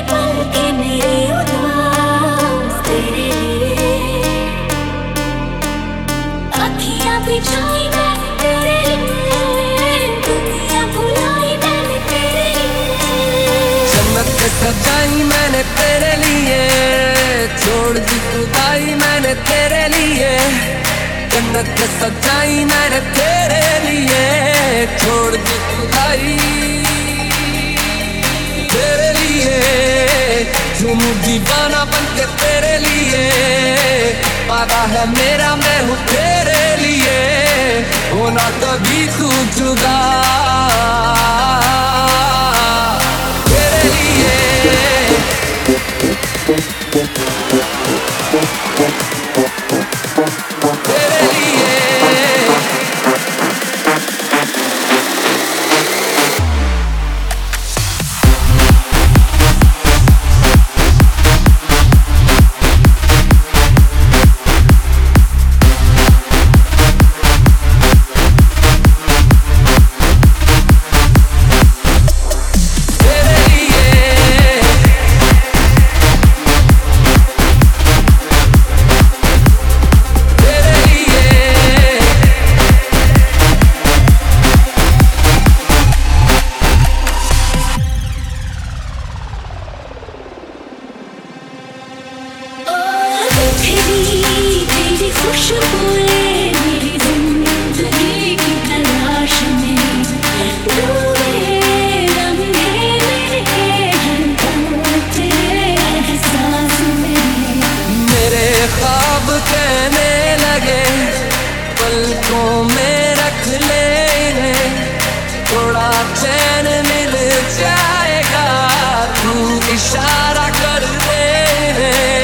पलकें मेरी उदास तेरे लिए, अखियां बिछाई मैंने तेरे लिए, दुनिया भुलाई मैंने तेरे लिए। जन्नत सजाई मैंने तेरे लिए, छोड़ दी खुदाई मैंने तेरे लिए। जन्नत सजाई मैंने तेरे लिए, छोड़ दी खुदाई तेरे लिए। झूमू दीवाना बनके तेरे लिए, वादा है मेरा मैं हूँ तेरे लिए, होना कभी तू जुदा तेरे लिए। तेरे लिए तेरी खुशबुएं मेरी जिंदगी की तलाश में, डूबे रंगे मेरे हर दम तेरे एहसास में। मेरे ख्वाब कहने लगे पलकों में रख ले इन्हें, थोड़ा चैन मिल जाएगा तू इशारा कर दे इन्हें।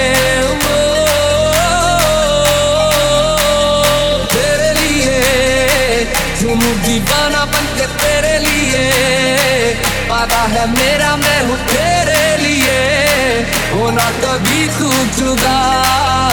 दीवाना बनके तेरे लिए, वादा है मेरा मैं हूँ तेरे लिए, होना कभी तू जुदा।